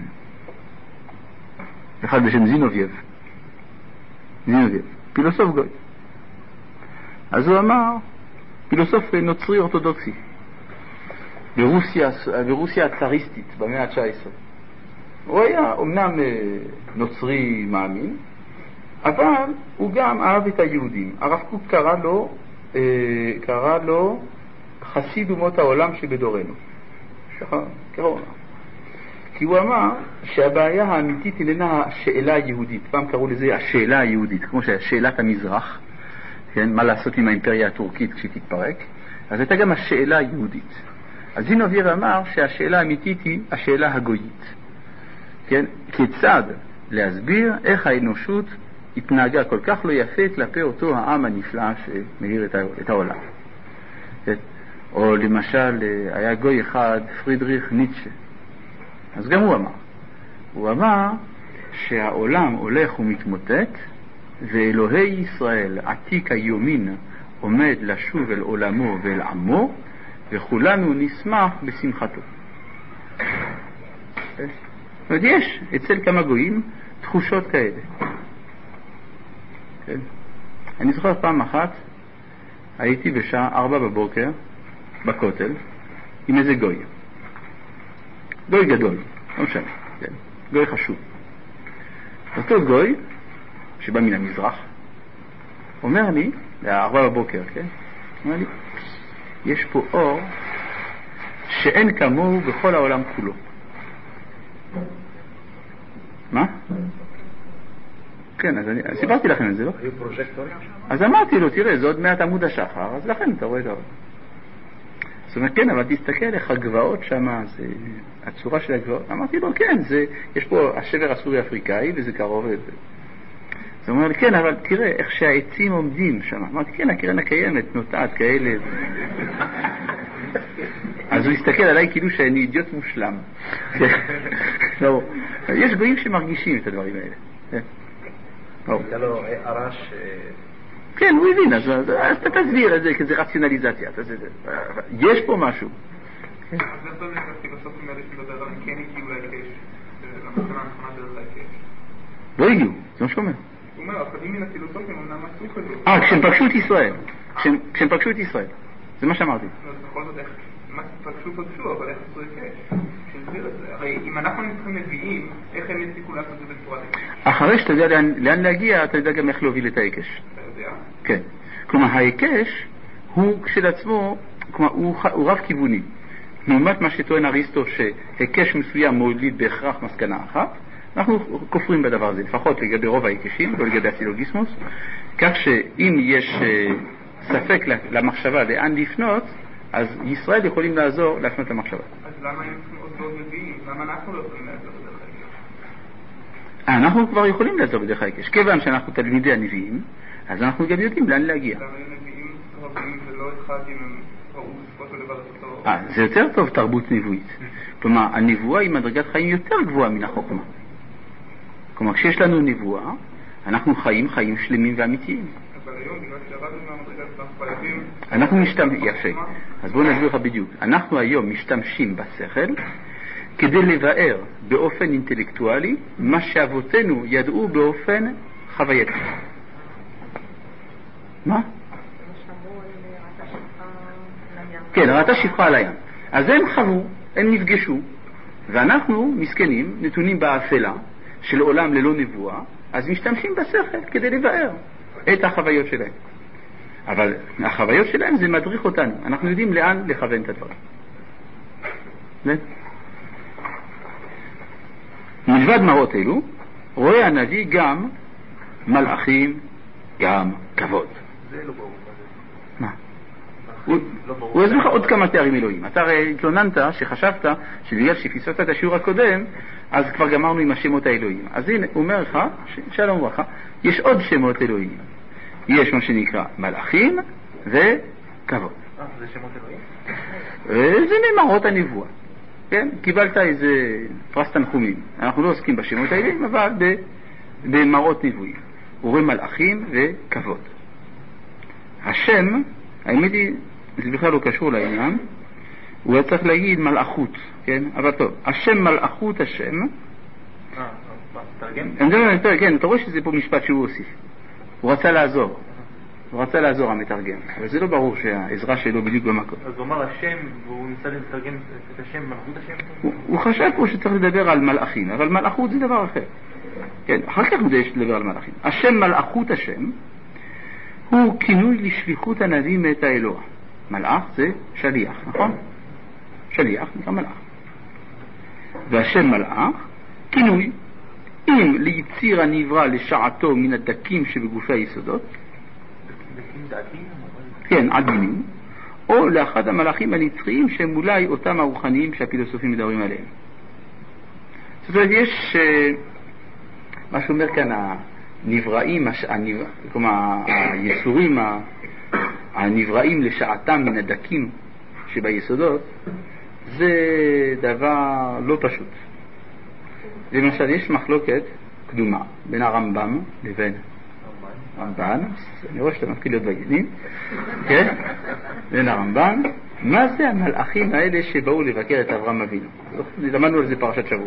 אחד בשם זינובייב, זינובייב, פילוסוף גוי. אז הוא אמר, פילוסוף נוצרי אורתודוקסי ברוסיה, ברוסיה הצאריסטית במאה ה-תשע עשרה. הוא היה אומנם נוצרי מאמין, אבל הוא גם אהב את היהודים. הרב קוק קרא לו, קרא לו חסיד אומות העולם שבדורנו. שחר, ככה הוא אמר. כי הוא אמר שהבעיה האמיתית איננה השאלה היהודית. פעם קראו לזה השאלה היהודית, כמו שאלת המזרח, כן? מה לעשות עם האימפריה הטורקית כשהיא תתפרק. אז הייתה גם השאלה היהודית. אז זינובייב אמר שהשאלה האמיתית היא השאלה הגויית. כן? כיצד להסביר איך האנושות התנהגה כל כך לא יפה כלפי אותו העם הנפלא שמאיר את העולם. כן? או למשל היה גוי אחד, פרידריך ניטשה. אז גם הוא אמר. הוא אמר שהעולם הולך ומתמוטט, ואלוהי ישראל עתיק היומין עומד לשוב אל עולמו ואל עמו, וכולנו נשמח בשמחתו. עוד יש אצל כמה גויים תחושות כאלה. כן? אני זוכר פעם אחת הייתי בשעה ארבע בבוקר בכותל עם איזה גוי. גוי גדול, לא משנה, כן? גוי חשוב. אותו גוי שבא מן המזרח אומר לי, לארבע בבוקר, כן? אומר לי, יש פה אור שאין כמוהו בכל העולם כולו. מה? כן, אז אני, סיפרתי לכם את זה, לא? היו פרוז'קטורים? אז אמרתי לו, תראה, זה עוד מעט עמוד השחר, אז לכן אתה רואה את האור. זאת אומרת, כן, אבל תסתכל איך הגבעות שם, זה הצורה של הגבעות. אמרתי לו, כן, זה, יש פה השבר הסורי-אפריקאי, וזה קרוב לזה. זאת אומרת, כן, אבל תראה איך שהעצים עומדים שם. אמרתי, כן, הקרן הקיימת, נוטעת כאלה. אז הוא הסתכל עליי כאילו שאני אידיוט מושלם. לא, יש גויים שמרגישים את הדברים האלה. הייתה לו הרש... כן, הוא הבין, אז אתה תסביר את זה כזה רציונליזציה. יש פה משהו. אז לא טוב לך הפילוסופים האלה שבדבר הם כן הגיעו להיקש, למסקנה הנכונה דרך ההיקש. לא הגיעו, זה מה שאומר. הוא אומר, אחדים מן הפילוסופים אמנם עשו כזאת. אה, כשהם פגשו את ישראל. כשהם פגשו את ישראל. זה מה שאמרתי. בכל זאת, מה פגשו פגשו, אבל איך עשו היקש? הרי אם אנחנו נצטרכים נביאים, איך הם יצטיקו לעשות את זה בצורה? אחרי שאתה יודע לאן להגיע, אתה יודע גם איך להוביל את ההיקש. אתה יודע? כן. כלומר, ההיקש הוא כשלעצמו, כלומר, הוא, הוא רב כיווני. לעומת מה שטוען אריסטו שהיקש מסוים מוליד בהכרח מסקנה אחת, אנחנו כופרים בדבר הזה, לפחות לגבי רוב ההיקשים, לא לגבי הסילוגיסמוס, כך שאם יש ספק למחשבה לאן לפנות, אז ישראל יכולים לעזור להפנות למחשבה. אז למה הם צריכים עוד לא מביאים? למה אנחנו לא יכולים לעזור בדרך ההיקש? אנחנו כבר יכולים לעזור בדרך ההיקש. כיוון שאנחנו תלמידי הנביאים, אז אנחנו גם יודעים לאן להגיע. למה הם נביאים רבים ולא אחד אם הם ראו בסופו של דבר את אותו... אה, זה יותר טוב תרבות נבואית. כלומר, הנבואה היא מדרגת חיים יותר גבוהה מן החוכמה. כלומר, כשיש לנו נבואה, אנחנו חיים חיים שלמים ואמיתיים. אבל היום, בגלל שירדנו מהמדרגה, אנחנו חייבים... אנחנו משתמשים, יפה. אז בואו נסביר לך בדיוק. אנחנו היום משתמשים בשכל כדי לבאר באופן אינטלקטואלי מה שאבותינו ידעו באופן חווייתי. מה? כן, ראתה שפחה על הים. אז הם חוו, הם נפגשו, ואנחנו, מסכנים, נתונים באפלה של עולם ללא נבואה, אז משתמשים בשכל כדי לבאר את החוויות שלהם. אבל החוויות שלהם זה מדריך אותנו. אנחנו יודעים לאן לכוון את הדברים. מלבד מראות אלו, רואה הנביא גם מלאכים, גם כבוד. זה לא ברור. מה? הוא יזמך עוד כמה תארים אלוהים. אתה הרי התלוננת שחשבת שבגלל שפיסות את השיעור הקודם, אז כבר גמרנו עם השמות האלוהים. אז הנה, הוא אומר לך, שלום וברכה, יש עוד שמות אלוהים. יש מה שנקרא מלאכים וכבוד. אה, זה שמות אלוהים? זה ממראות הנבואה. כן? קיבלת איזה פרס תנחומים. אנחנו לא עוסקים בשמות האלוהים, אבל במראות נבואים. הוא רואה מלאכים וכבוד. השם, האמת היא, זה בכלל לא קשור לעניין, הוא היה צריך להגיד מלאכות, כן? אבל טוב, השם מלאכות השם. אה, תרגם? כן, אתה רואה שזה פה משפט שהוא הוסיף. הוא רצה לעזור. הוא רצה לעזור המתרגם, אבל זה לא ברור שהעזרה שלו בדיוק במקום. אז הוא אמר השם, והוא ניסה לתרגם את השם, מלאכות השם? הוא, הוא חשב פה שצריך לדבר על מלאכים, אבל מלאכות זה דבר אחר. כן, אחר כך יש לדבר על מלאכים. השם מלאכות השם, הוא כינוי לשליחות הנביא מאת האלוה. מלאך זה שליח, נכון? שליח נקרא מלאך. והשם מלאך, כינוי, אם ליציר הנברא לשעתו מן הדקים שבגופי היסודות, דקים דקים? כן, עדינים, או לאחד המלאכים הנצחיים שהם אולי אותם הרוחניים שהפילוסופים מדברים עליהם. זאת אומרת, יש, מה שאומר כאן, הנבראים, כלומר, היסורים הנבראים לשעתם מן הדקים שביסודות, זה דבר לא פשוט. למשל, יש מחלוקת קדומה בין הרמב"ם לבין רמב"ן, אני רואה שאתה מתחיל להיות בעניינים, כן? בין הרמב"ן, מה זה המלאכים האלה שבאו לבקר את אברהם אבינו? למדנו על זה פרשת שבוע.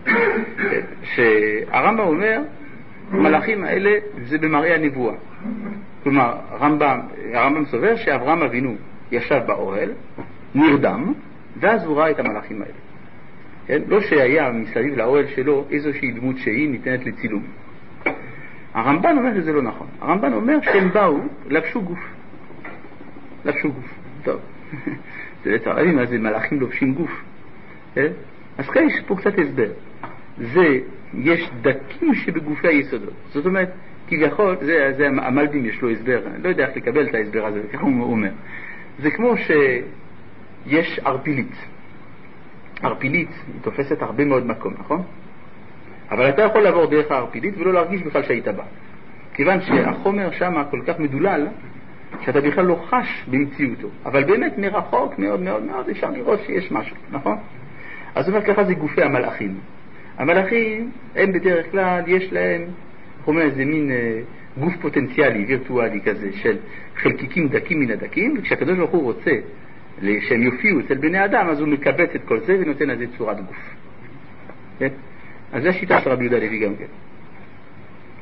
שהרמב"ם אומר, המלאכים האלה זה במראה הנבואה. כלומר, הרמב"ם, הרמב"ם סובר שאברהם אבינו ישב באוהל, נרדם, ואז הוא ראה את המלאכים האלה. כן? לא שהיה מסביב לאוהל שלו איזושהי דמות שהיא ניתנת לצילום. הרמב"ן אומר שזה לא נכון. הרמב"ן אומר שהם באו, לבשו גוף. לבשו גוף. טוב. זה לתראים, אז זה מלאכים לובשים גוף. כן? אז כאן יש פה קצת הסבר. זה, יש דקים שבגופי היסודות. זאת אומרת, כביכול, זה, זה המלבים יש לו הסבר. אני לא יודע איך לקבל את ההסבר הזה, וכך הוא אומר. זה כמו שיש ארפילית. ארפילית היא תופסת הרבה מאוד מקום, נכון? אבל אתה יכול לעבור דרך הארפילית ולא להרגיש בכלל שהיית בה. כיוון שהחומר שם כל כך מדולל, שאתה בכלל לא חש במציאותו. אבל באמת מרחוק מאוד מאוד מאוד אפשר לראות שיש משהו, נכון? אז זאת אומרת ככה זה גופי המלאכים. המלאכים הם בדרך כלל יש להם, אומר איזה מין אה, גוף פוטנציאלי, וירטואלי כזה, של חלקיקים דקים מן הדקים, וכשהקדוש ברוך הוא רוצה שהם יופיעו אצל בני אדם, אז הוא מקבץ את כל זה ונותן לזה צורת גוף. כן? אז זו השיטה של רבי יהודה הלוי גם כן.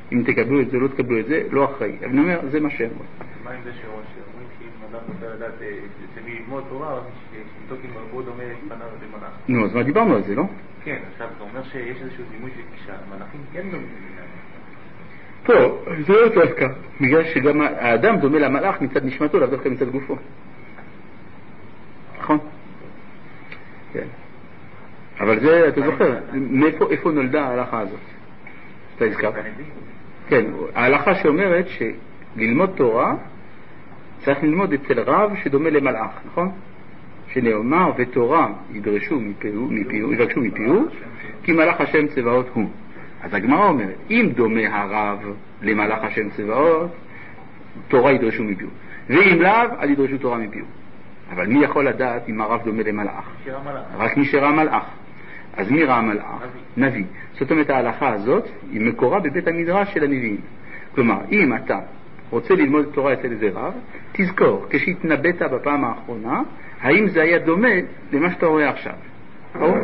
אם תקבלו את זה, לא תקבלו את זה, לא אחראי. אבל אני אומר, זה מה שהם אומרים. מה עם זה שאומרים שאם אדם רוצה לדעת שמי ללמוד תורה, שנבדוק אם הוא דומה לפניו למלאך? נו, אז מה דיברנו על זה, לא? כן, עכשיו אתה אומר שיש איזשהו דימוי של גישה, מלאכים כן דומים למלאך. טוב, זה לא דווקא, בגלל שגם האדם דומה למלאך מצד נשמתו, לאו דווקא מצד גופו. נכון? כן. אבל זה, אתה זוכר, מאיפה, איפה נולדה ההלכה הזאת? אתה הזכרת? כן, ההלכה שאומרת שללמוד תורה צריך ללמוד אצל רב שדומה למלאך, נכון? שנאמר ותורה ידרשו מפיהו, מפיהו, יבקשו מפיהו, כי מלאך השם צבאות הוא. אז הגמרא אומרת, אם דומה הרב למלאך השם צבאות, תורה ידרשו מפיהו. ואם לאו, אז ידרשו תורה מפיהו. אבל מי יכול לדעת אם הרב דומה למלאך? רק מי שראה מלאך. אז מי ראה מלאך? נביא. זאת אומרת, ההלכה הזאת היא מקורה בבית המדרש של הנביאים. כלומר, אם אתה רוצה ללמוד תורה אצל איזה רב, תזכור, כשהתנבאת בפעם האחרונה, האם זה היה דומה למה שאתה רואה עכשיו? ברור?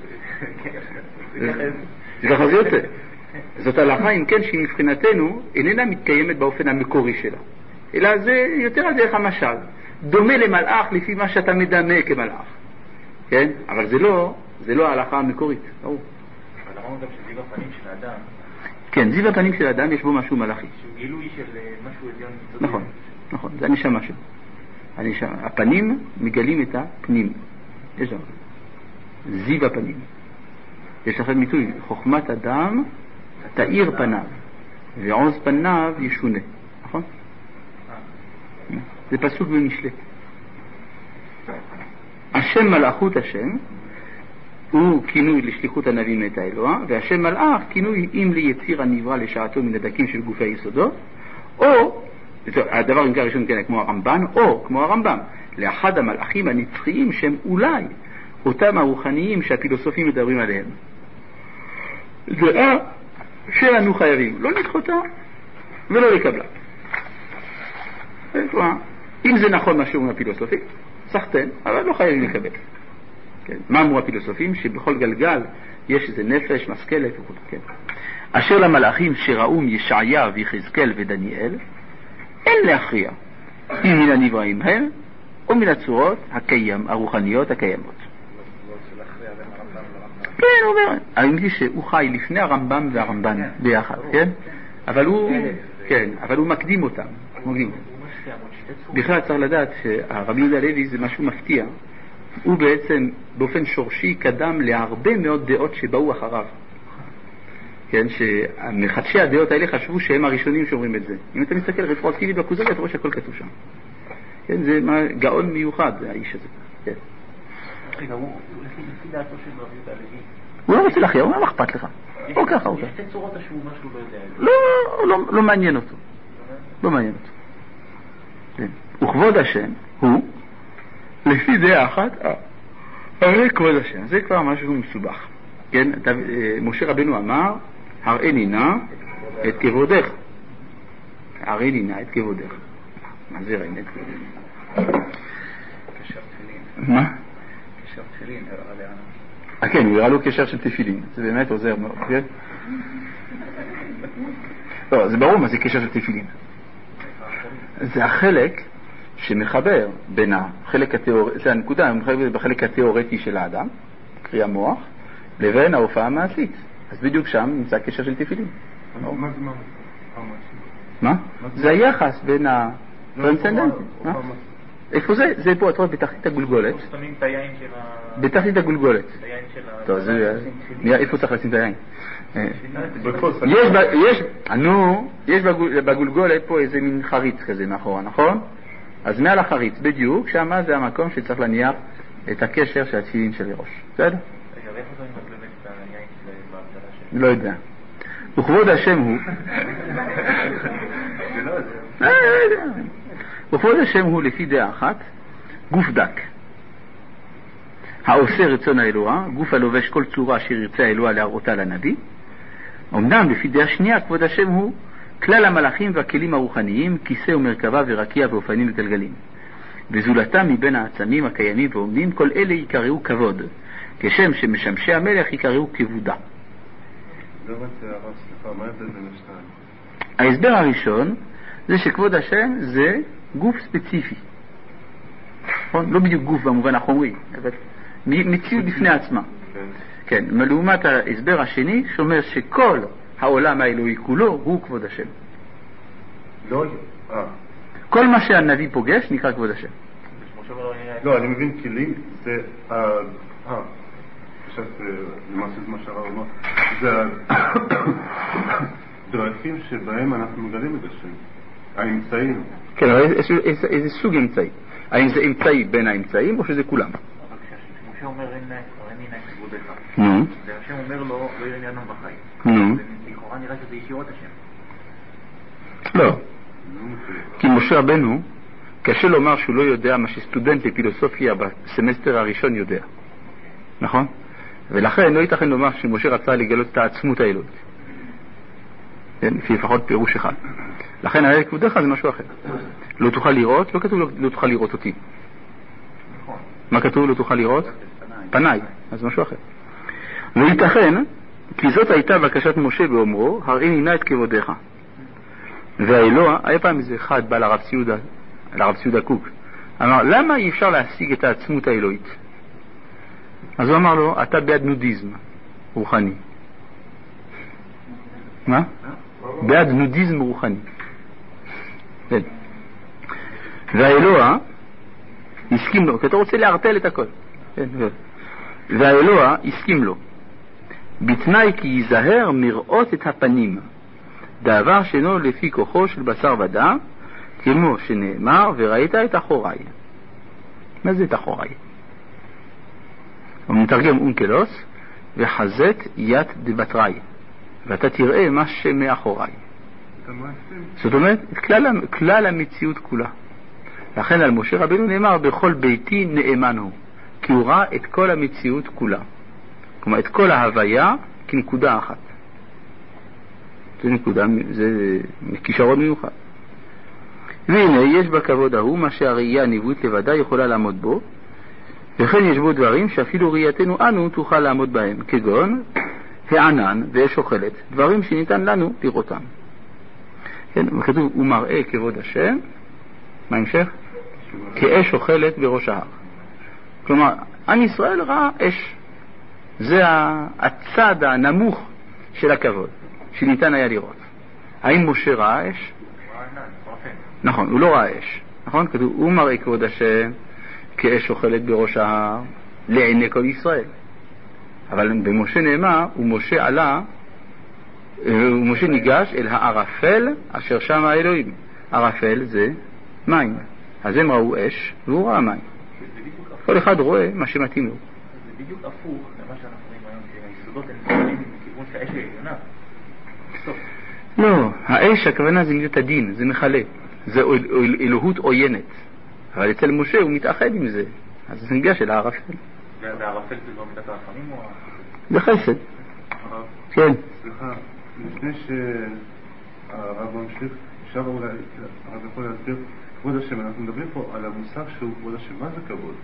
זה ככה זה יוצא. זאת הלכה, אם כן, שהיא מבחינתנו איננה מתקיימת באופן המקורי שלה, אלא זה יותר על דרך המשל. דומה למלאך לפי מה שאתה מדמה כמלאך. כן? אבל זה לא, זה לא ההלכה המקורית. ברור. אבל אמרנו גם שזיו הפנים של האדם. כן, זיו הפנים של האדם יש בו משהו מלאכי. שהוא גילוי של משהו עליון. נכון, נכון, זה הנשמה שלו. הנשמה. הפנים מגלים את הפנים. יש שם. זיו הפנים. יש לכם מיתוי, חוכמת אדם תאיר פניו, ועוז פניו ישונה. נכון? זה פסוק במשלי. השם מלאכות השם הוא כינוי לשליחות הנביא מאת האלוה, והשם מלאך כינוי אם ליציר הנברא לשעתו מן הדקים של גופי היסודות, או, הדבר הנקרא ראשון כן, כמו הרמב"ן, או כמו הרמב"ם, לאחד המלאכים הנצחיים שהם אולי אותם הרוחניים שהפילוסופים מדברים עליהם. דעה שאנו חייבים לא לדחותה ולא לקבלה. אם זה נכון מה שאומרים הפילוסופים, סחטן, אבל לא חייבים לקבל. כן. מה אמרו הפילוסופים? שבכל גלגל יש איזה נפש, משכלת וכו'. כן. אשר למלאכים שראו מישעיה ויחזקאל ודניאל, אין להכריע אם מן הנבראים הם, או מן הצורות הקיים, הרוחניות הקיימות. כן, הוא אומר, אני מבין שהוא חי לפני הרמב"ם והרמב"ן ביחד, כן? אבל הוא, כן, אבל הוא מקדים אותם. מקדים אותם. בכלל צריך לדעת שהרבי יהודה הלוי זה משהו מפתיע. הוא בעצם באופן שורשי קדם להרבה מאוד דעות שבאו אחריו. כן, שמחדשי הדעות האלה חשבו שהם הראשונים שאומרים את זה. אם אתה מסתכל רטרואקטיבית בכוזרי, אתה רואה שהכל כתוב שם. כן, זה גאון מיוחד, האיש הזה. כן. רגע, הוא לפי דעתו של רבי יהודה הלוי. הוא לא רוצה להכריע, הוא לא אכפת לך. או ככה, או ככה. יש שתי צורות שהוא משהו לא יודע. לא, לא מעניין אותו. לא מעניין אותו. וכבוד השם הוא לפי דעה אחת, הרי כבוד השם, זה כבר משהו מסובך. כן, משה רבנו אמר, הראיני נא את כבודך. הראיני נא את כבודך. מה זה ראיני את כבודך? קשר תפילין. מה? קשר תפילין, הראה לאנו. אה כן, הוא הראה לו קשר של תפילין. זה באמת עוזר מאוד, כן? לא, זה ברור מה זה קשר של תפילין. זה החלק שמחבר בין החלק התיאורטי, זה הנקודה, הוא מחבר בחלק התיאורטי של האדם, קרי המוח, לבין ההופעה המעשית. אז בדיוק שם נמצא קשר של תפילין. מה זה מה? מה? זה היחס בין הטרנסצנדנטים. איפה זה? זה פה, אתה רואה, בתחתית הגולגולת. שמים את היין של ה... בתחתית הגולגולת. את היין של ה... טוב, זה... איפה צריך לשים את היין? יש, נו, יש בגולגולת פה איזה מין חריץ כזה מאחורה, נכון? אז מעל החריץ, בדיוק, שמה זה המקום שצריך להניח את הקשר של התפילין של הראש. בסדר? רגע, ואיפה זה מבלבלת את היין של בהגדרה של... לא יודע. וכבוד השם הוא... וכבוד השם הוא לפי דעה אחת, גוף דק. העושה רצון האלוה, גוף הלובש כל צורה אשר ירצה האלוה להראותה לנביא. אמנם לפי דעה שנייה, כבוד השם הוא כלל המלאכים והכלים הרוחניים, כיסא ומרכבה ורקיע ואופנים וגלגלים. וזולתם מבין העצמים הקיימים ועומדים, כל אלה יקראו כבוד, כשם שמשמשי המלך יקראו כבודה. לא רוצה הרב, סליחה, מה ההבדל בין השתיים? ההסבר הראשון זה שכבוד השם זה גוף ספציפי. נכון? לא בדיוק גוף במובן החומרי, אבל מציאות בפני עצמה. כן, לעומת ההסבר השני שאומר שכל העולם האלוהי כולו הוא כבוד השם. לא, אה. כל מה שהנביא פוגש נקרא כבוד השם. לא, אני מבין כלים זה אה, עכשיו למעשה זה מה שהרב אמר, זה הדרכים שבהם אנחנו מגלים את השם, האמצעים. כן, אבל איזה סוג אמצעי? האם זה אמצעי בין האמצעים או שזה כולם? משה אומר אין עיניים כבודך. נו. והשם אומר לו לא יראה עיניים בחיים. נו. לכאורה נראה שזה ישירות השם. לא. כי משה רבנו קשה לומר שהוא לא יודע מה שסטודנט לפילוסופיה בסמסטר הראשון יודע. נכון? ולכן לא ייתכן לומר שמשה רצה לגלות את העצמות האלוהית. לפי לפחות פירוש אחד. לכן הרי כבודך זה משהו אחר. לא תוכל לראות, לא כתוב לא תוכל לראות אותי. מה כתוב לא תוכל לראות? פניי. אז משהו אחר. לא ייתכן, כי זאת הייתה בקשת משה באומרו, הראיני נא את כבודך. והאלוה, היה פעם איזה אחד בא לרב ציודה, לרב ציודה קוק, אמר, למה אי אפשר להשיג את העצמות האלוהית? אז הוא אמר לו, אתה בעד נודיזם רוחני. מה? בעד נודיזם רוחני. כן. והאלוה הסכים לו, כי אתה רוצה להרתל את הכל. כן, כן. והאלוה הסכים לו, בתנאי כי ייזהר מראות את הפנים, דבר שאינו לפי כוחו של בשר ודם, כמו שנאמר, וראית את אחוריי. מה זה את אחוריי? הוא מתרגם אונקלוס, וחזק יד דבטראי, ואתה תראה מה שמאחוריי. זאת אומרת, כלל, כלל המציאות כולה. לכן על משה רבנו נאמר, בכל ביתי נאמן הוא, כי הוא ראה את כל המציאות כולה. כלומר, את כל ההוויה כנקודה אחת. זה נקודה, זה כישרון מיוחד. והנה, יש בכבוד ההוא מה שהראייה הניבואית לבדה יכולה לעמוד בו, וכן יש בו דברים שאפילו ראייתנו אנו תוכל לעמוד בהם, כגון הענן ואש אוכלת, דברים שניתן לנו לראותם. כן, כתוב, הוא מראה כבוד השם, מה המשך? כאש אוכלת בראש ההר. כלומר, עם ישראל ראה אש. זה הצד הנמוך של הכבוד, שניתן היה לראות. האם משה ראה אש? נכון, הוא לא ראה אש. נכון? כתוב, הוא מראה כבוד השם כאש אוכלת בראש ההר לעיני כל ישראל. אבל במשה נאמר, ומשה עלה, ומשה ניגש אל הערפל אשר שם האלוהים. ערפל זה מים. אז הם ראו אש והוא ראה מים. כל אחד רואה מה שמתאים לו. זה בדיוק הפוך למה שאנחנו רואים היום, שהיסודות הם נמצאים מכיוון שהאש היא עליונה. לא, האש הכוונה זה מידת הדין, זה מחלה. זה אלוהות עוינת. אבל אצל משה הוא מתאחד עם זה. אז זה ניגש אל הערפל. והערפל זה לא מידת הרחמים או... זה חסד. כן. סליחה, לפני שהרב ממשיך, אפשר אולי, הרב יכול להסביר, כבוד השם, אנחנו מדברים פה על המושג שהוא כבוד השם, מה זה כבוד?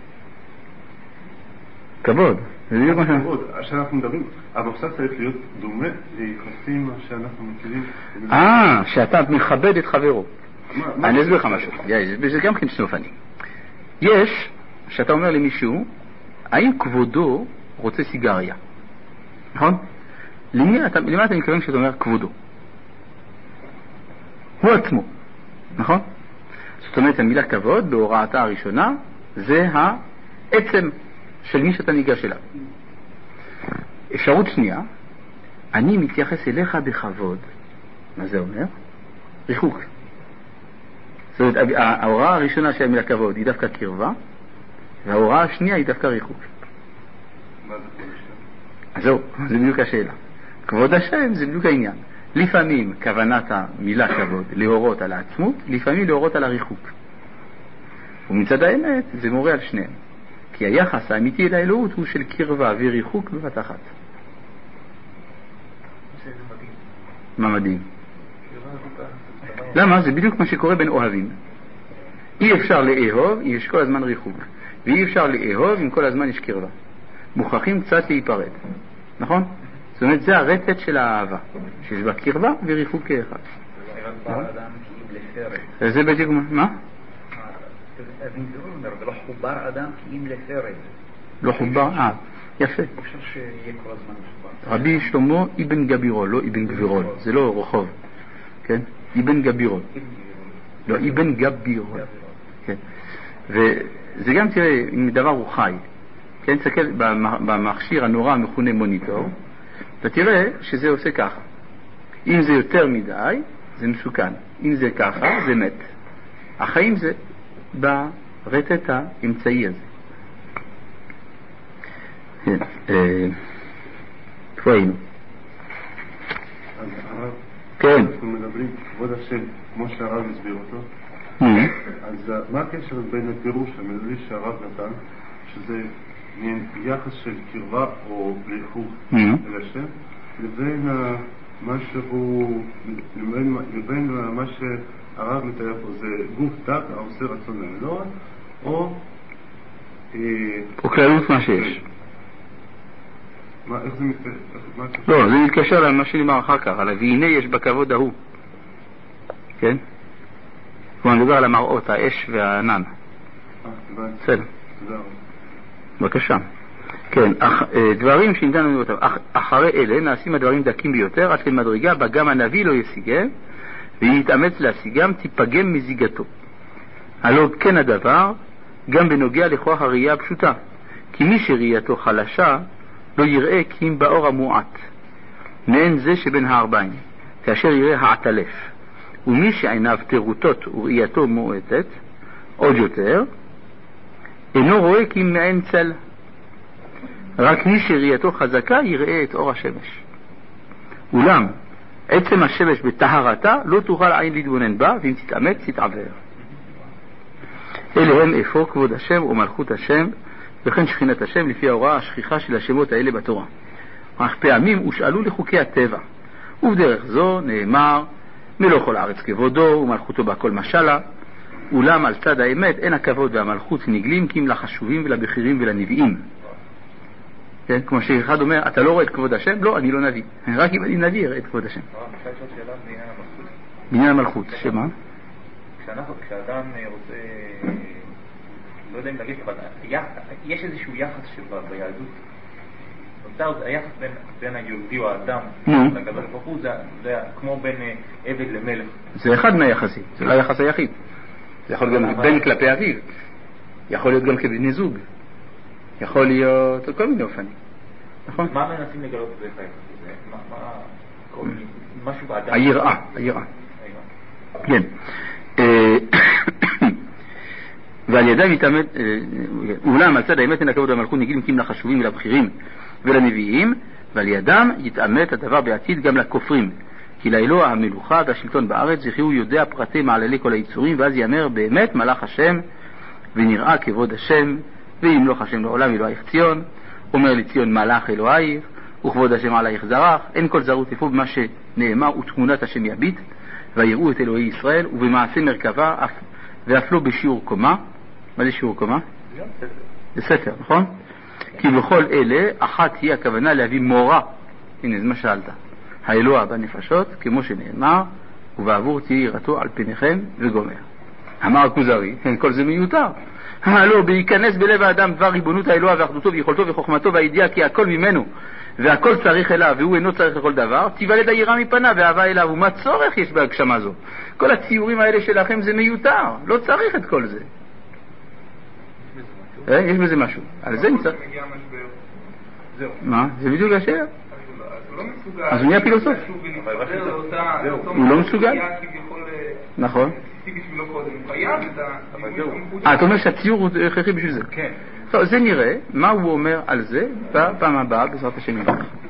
כבוד, זה בדיוק מה שאנחנו... כבוד, שאנחנו מדברים, המושג צריך להיות דומה ליחסים שאנחנו מכירים. אה, שאתה מכבד את חברו. אני אסביר לך משהו, זה גם כן שני אופנים. יש, שאתה אומר למישהו, האם כבודו רוצה סיגריה? נכון? למה אתה מתכוון כשאתה אומר כבודו? הוא עצמו, נכון? זאת אומרת, המילה כבוד בהוראתה הראשונה זה העצם של מי שאתה ניגש אליו. אפשרות שנייה, אני מתייחס אליך בכבוד. מה זה אומר? ריחוק. זאת אומרת, ההוראה הראשונה של המילה כבוד היא דווקא קרבה, וההוראה השנייה היא דווקא ריחוק. מה זה כבוד השם? אז זהו, זה בדיוק השאלה. כבוד השם זה בדיוק העניין. לפעמים כוונת המילה כבוד להורות על העצמות, לפעמים להורות על הריחוק. ומצד האמת זה מורה על שניהם. כי היחס האמיתי אל האלוהות הוא של קרבה וריחוק בבת אחת. מה מדהים? למה? זה בדיוק מה שקורה בין אוהבים. אי אפשר לאהוב אם יש כל הזמן ריחוק, ואי אפשר לאהוב אם כל הזמן יש קרבה. מוכרחים קצת להיפרד, נכון? זאת אומרת, זה הרטט של האהבה, שיש בה קרבה וריחוק כאחד. זה בדיוק מה? ולא חובר אדם כי אם לפרד. לא חובר, אה, יפה. אפשר שיהיה כל הזמן מחובר. רבי שלמה אבן גבירול, לא אבן גבירול, זה לא רחוב, כן? אבן גבירול. לא, אבן גבירול. כן. וזה גם תראה, אם דבר הוא חי, כן, תסתכל במכשיר הנורא המכונה מוניטור, אתה תראה שזה עושה ככה. אם זה יותר מדי, זה מסוכן. אם זה ככה, זה מת. החיים זה ברטט האמצעי הזה. איפה היינו? כן. אנחנו מדברים כבוד השם, כמו שהרב הסביר אותו. אז מה הקשר בין הפירוש המילולי שהרב נתן, שזה מין יחס של קרבה או ריחוק אל השם, לבין מה שהוא, לבין מה שהרב מתאר פה, זה גוף דק העושה רצון לאלוה, או או כללות מה שיש. מה, איך זה מתקשר? לא, זה מתקשר למה שנאמר אחר כך, על והנה יש בכבוד ההוא. כן? הוא מדבר על המראות, האש והענן. אה, הבנתי. בסדר. תודה רבה. בבקשה. כן, אח, דברים שניתן לנו אותם. אח, אחרי אלה נעשים הדברים דקים ביותר, עד למדרגה בה גם הנביא לא ישיגם, ואם יתאמץ להשיגם, תיפגם מזיגתו. הלא כן הדבר, גם בנוגע לכוח הראייה הפשוטה. כי מי שראייתו חלשה, לא יראה כי אם באור המועט. מעין זה שבין הארבעים, כאשר יראה העטלף. ומי שעיניו תרוטות וראייתו מועטת, עוד יותר, אינו רואה כי אם מעין צל. רק מי שראייתו חזקה יראה את אור השמש. אולם, עצם השמש בטהרתה לא תוכל עין להתבונן בה, ואם תתאמץ תתעבר. אלה הם אפוא כבוד השם ומלכות השם, וכן שכינת השם לפי ההוראה השכיחה של השמות האלה בתורה. אך פעמים הושאלו לחוקי הטבע, ובדרך זו נאמר מלוא כל הארץ כבודו ומלכותו בכל משלה. אולם על צד האמת אין הכבוד והמלכות נגלים כי אם לחשובים ולבכירים ולנביאים. כן? כמו שאחד אומר, אתה לא רואה את כבוד השם? לא, אני לא נביא. רק אם אני נביא אראה את כבוד השם. בעניין המלכות, שמה? כשאדם רוצה, לא יודע אם להגיד, אבל יש איזשהו יחס שביהדות, נוצר היחס בין היהודי או האדם לקדוש ברוך הוא, זה כמו בין עבד למלך. זה אחד מהיחסים, זה לא היחס היחיד. זה יכול גם בן כלפי אביו, יכול להיות גם כבני זוג, יכול להיות כל מיני אופנים. נכון? מה מנסים לגלות את היחס הזה? משהו באדם? היראה, היראה. כן. ועל ידי מתאמת, אולם על צד האמת אין הכבוד והמלכות נגלים כי אם לחשובים ולבכירים ולנביאים, ועל ידם יתאמת הדבר בעתיד גם לכופרים, כי לאלוה המלוכה והשלטון בארץ וכי הוא יודע פרטי מעללי כל היצורים, ואז יאמר באמת מלאך השם ונראה כבוד השם וימלוך השם לעולם אלוהיך ציון, אומר לציון מלאך אלוהיך וכבוד השם עלייך זרח. אין כל זרות יפו במה שנאמר ותמונת השם יביט ויראו את אלוהי ישראל ובמעשה מרכבה ואף לא בשיעור קומה. מה זה שיעור קומה? זה ספר, נכון? כי בכל אלה אחת היא הכוונה להביא מורה. הנה זה מה שאלת, האלוה בנפשות כמו שנאמר ובעבור תהיה יראתו על פניכם וגומר. אמר הכוזרי, כל זה מיותר. הלא בהיכנס בלב האדם דבר ריבונות האלוה ואחדותו ויכולתו וחוכמתו והידיעה כי הכל ממנו והכל צריך אליו והוא אינו צריך לכל דבר, תיוולד היראה מפניו ואהבה אליו. ומה צורך יש בהגשמה זו? כל הציורים האלה שלכם זה מיותר, לא צריך את כל זה. יש בזה משהו, על זה נצטרך. מה? זה בדיוק השאלה. אז הוא נהיה פילוסוף. הוא לא מסוגל. נכון. אה, אתה אומר שהציור הוא הכרחי בשביל זה. כן. זה נראה מה הוא אומר על זה בפעם הבאה בעזרת השם יתברך.